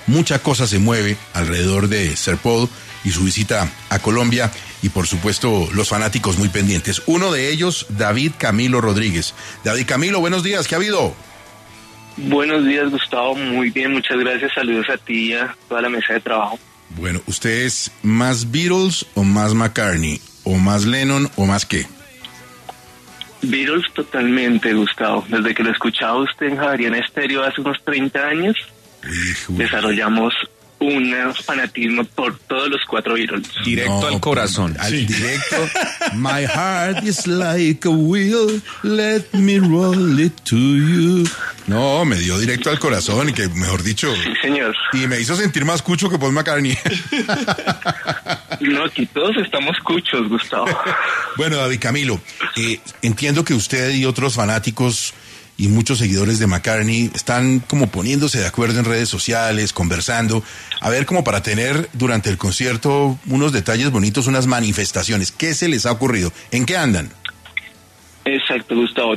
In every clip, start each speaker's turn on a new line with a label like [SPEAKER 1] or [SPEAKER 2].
[SPEAKER 1] mucha cosa se mueve alrededor de Sir Paul y su visita a Colombia y por supuesto los fanáticos muy pendientes. Uno de ellos, David Camilo Rodríguez. David Camilo, buenos días, ¿qué ha habido?
[SPEAKER 2] Buenos días, Gustavo, muy bien, muchas gracias, saludos a ti y a toda la mesa de trabajo.
[SPEAKER 1] Bueno, ¿usted es más Beatles o más McCartney? ¿O más Lennon o más qué?
[SPEAKER 2] Beatles totalmente, Gustavo. Desde que lo escuchaba usted en Javeriana Estéreo hace unos 30 años, desarrollamos un fanatismo por todos los 4 Beatles.
[SPEAKER 3] Directo al corazón.
[SPEAKER 1] Directo. My heart is like a wheel, let me roll it to you. No, me dio directo al corazón y que, mejor dicho...
[SPEAKER 2] Sí, señor.
[SPEAKER 1] Y me hizo sentir más cucho que Paul McCartney.
[SPEAKER 2] No, aquí todos estamos cuchos, Gustavo.
[SPEAKER 1] Bueno, David Camilo, entiendo que usted y otros fanáticos y muchos seguidores de McCartney están como poniéndose de acuerdo en redes sociales, conversando, a ver como para tener durante el concierto unos detalles bonitos, unas manifestaciones. ¿Qué se les ha ocurrido? ¿En qué andan?
[SPEAKER 2] Exacto, Gustavo.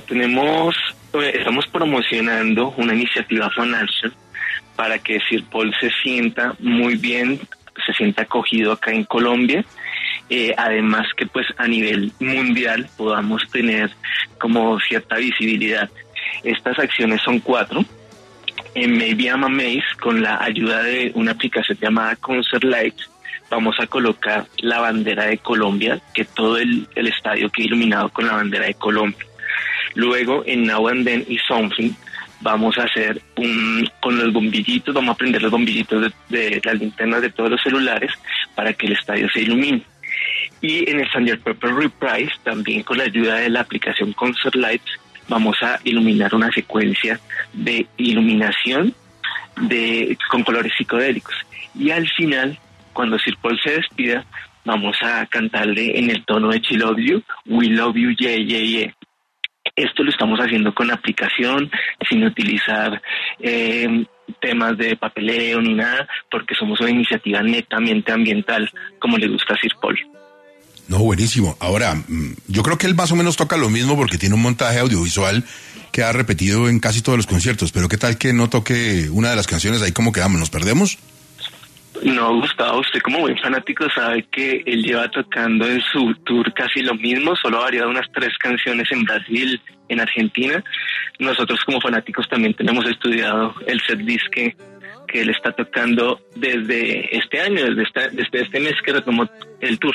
[SPEAKER 2] Estamos promocionando una iniciativa Fan Action para que Sir Paul se sienta muy bien, se sienta acogido acá en Colombia. Además que pues a nivel mundial podamos tener como cierta visibilidad. Estas acciones son 4. En Maybe I'm Amazed, con la ayuda de una aplicación llamada Concert Lights, vamos a colocar la bandera de Colombia, que todo el estadio quede iluminado con la bandera de Colombia. Luego en Now and Then y Something vamos a hacer con los bombillitos, vamos a prender los bombillitos de las linternas de todos los celulares para que el estadio se ilumine. Y en el Sgt. Pepper Reprise, también con la ayuda de la aplicación Concert Lights, vamos a iluminar una secuencia de iluminación con colores psicodélicos. Y al final, cuando Sir Paul se despida, vamos a cantarle en el tono de She Love You, We Love You, Yeah, Yeah, Yeah. Esto lo estamos haciendo con aplicación, sin utilizar temas de papeleo ni nada, porque somos una iniciativa netamente ambiental, como le gusta a Sir Paul.
[SPEAKER 1] No, buenísimo. Ahora, yo creo que él más o menos toca lo mismo porque tiene un montaje audiovisual que ha repetido en casi todos los conciertos, pero ¿qué tal que no toque una de las canciones ahí como quedamos? ¿Nos perdemos?
[SPEAKER 2] No, Gustavo, usted como buen fanático sabe que él lleva tocando en su tour casi lo mismo, solo ha variado unas 3 canciones en Brasil, en Argentina. Nosotros como fanáticos también tenemos estudiado el setlist que él está tocando desde este año, desde este mes que retomó el tour.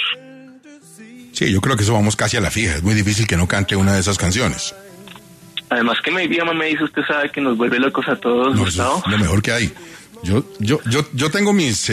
[SPEAKER 1] Sí, yo creo que eso vamos casi a la fija. Es muy difícil que no cante una de esas canciones.
[SPEAKER 2] Además que Maybe I'm Amazed, usted sabe que nos vuelve locos a todos, Gustavo.
[SPEAKER 1] Es lo mejor que hay. Yo tengo mis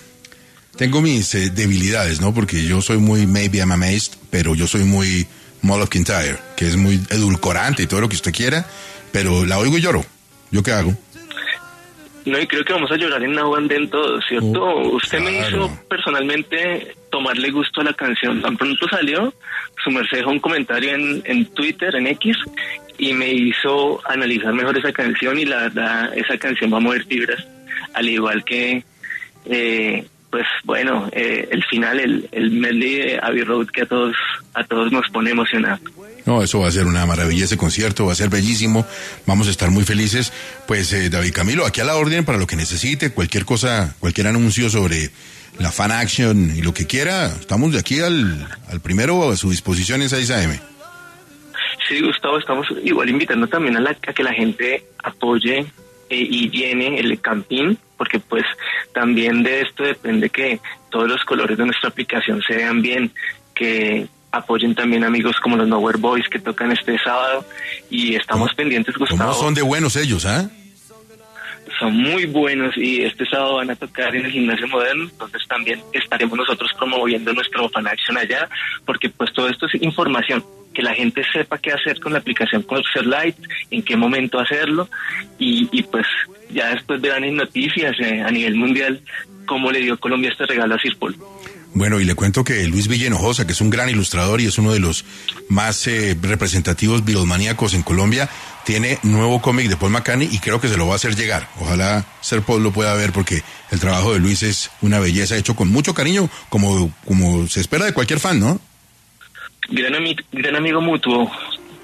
[SPEAKER 1] debilidades, ¿no? Porque yo soy muy Maybe I'm Amazed, pero yo soy muy Mall of Kintyre, que es muy edulcorante y todo lo que usted quiera, pero la oigo y lloro. ¿Yo qué hago?
[SPEAKER 2] No, y creo que vamos a llorar en Now and Then todos, ¿cierto? Usted me hizo personalmente tomarle gusto a la canción. Tan pronto salió, su merced dejó un comentario en Twitter, en X, y me hizo analizar mejor esa canción, y la verdad, esa canción va a mover fibras, al igual que, pues bueno, el final, el medley de Abbey Road, que a todos nos pone emocionados.
[SPEAKER 1] No, eso va a ser una maravilla, ese concierto va a ser bellísimo, vamos a estar muy felices. Pues David Camilo, aquí a la orden para lo que necesite, cualquier cosa, cualquier anuncio sobre la Fan Action y lo que quiera, estamos de aquí al primero a su disposición en 6 AM.
[SPEAKER 2] Sí, Gustavo, estamos igual invitando también a que la gente apoye y llene el campín, porque pues también de esto depende que todos los colores de nuestra aplicación se vean bien, que apoyen también amigos como los Nowhere Boys que tocan este sábado, y estamos pendientes, Gustavo.
[SPEAKER 1] ¿Cómo son de buenos ellos, ah?
[SPEAKER 2] Son muy buenos, y este sábado van a tocar en el Gimnasio Moderno, entonces también estaremos nosotros promoviendo nuestro Fan Action allá, porque pues todo esto es información, que la gente sepa qué hacer con la aplicación Concert Light, en qué momento hacerlo, y pues ya después verán en noticias a nivel mundial cómo le dio Colombia este regalo a Sir Paul.
[SPEAKER 1] Bueno, y le cuento que Luis Villa Hinojosa, que es un gran ilustrador y es uno de los más representativos beatlemaníacos en Colombia, tiene nuevo cómic de Paul McCartney y creo que se lo va a hacer llegar. Ojalá Sir Paul lo pueda ver porque el trabajo de Luis es una belleza, hecho con mucho cariño, como se espera de cualquier fan, ¿no?
[SPEAKER 2] Gran amigo mutuo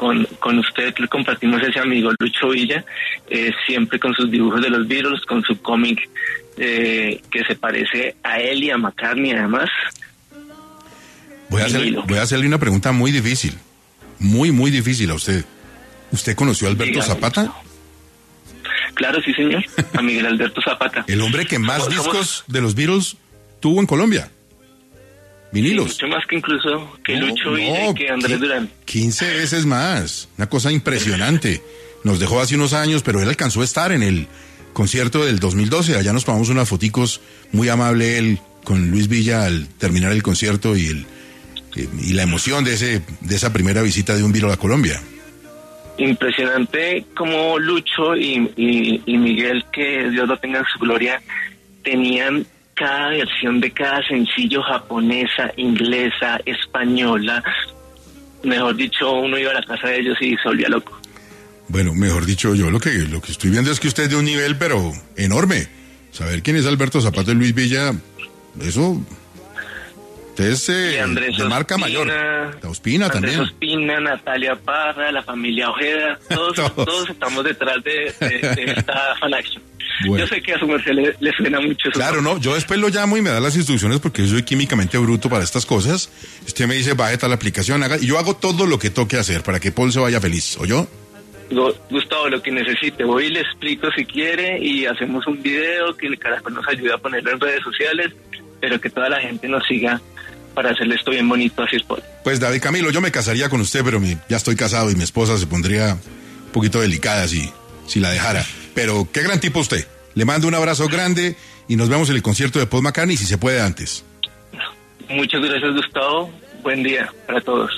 [SPEAKER 2] con usted, le compartimos ese amigo Lucho Villa, siempre con sus dibujos de los Beatles, con su cómic que se parece a él y a McCartney además.
[SPEAKER 1] Voy a hacerle una pregunta muy difícil, muy difícil a usted. ¿Usted conoció a Alberto Zapata?
[SPEAKER 2] Claro, sí, señor. A Miguel Alberto Zapata.
[SPEAKER 1] El hombre que más discos de los Beatles tuvo en Colombia. Vinilos.
[SPEAKER 2] Sí, mucho más que incluso que Lucho y que Andrés Durán.
[SPEAKER 1] 15 veces más. Una cosa impresionante. Nos dejó hace unos años, pero él alcanzó a estar en el concierto del 2012. Allá nos tomamos unas foticos, muy amable él con Luis Villa al terminar el concierto y la emoción de esa primera visita de un Beatle a Colombia.
[SPEAKER 2] Impresionante como Lucho y Miguel, que Dios lo tenga en su gloria, tenían cada versión de cada sencillo, japonesa, inglesa, española. Mejor dicho, uno iba a la casa de ellos y se volvía loco.
[SPEAKER 1] Bueno, mejor dicho, yo lo que estoy viendo es que usted es de un nivel, pero enorme. Saber quién es Alberto Zapata y Luis Villa, eso... Usted es de marca mayor. Ospina también.
[SPEAKER 2] Andrés Ospina, Natalia Parra, la familia Ojeda, todos estamos detrás de esta fan action. Bueno. Yo sé que a su merced le suena mucho eso.
[SPEAKER 1] Claro, no, yo después lo llamo y me da las instrucciones porque yo soy químicamente bruto para estas cosas. Usted me dice, baje tal aplicación, haga, y yo hago todo lo que toque hacer para que Paul se vaya feliz, ¿oyó?
[SPEAKER 2] Gustavo, lo que necesite, voy y le explico si quiere y hacemos un video que el Caracol nos ayude a ponerlo en redes sociales, pero que toda la gente nos siga para hacerle esto bien bonito así es Paul.
[SPEAKER 1] Pues David Camilo, yo me casaría con usted, pero ya estoy casado y mi esposa se pondría un poquito delicada si la dejara. Pero qué gran tipo usted. Le mando un abrazo grande y nos vemos en el concierto de Paul McCartney si se puede antes.
[SPEAKER 2] Muchas gracias, Gustavo. Buen día para todos.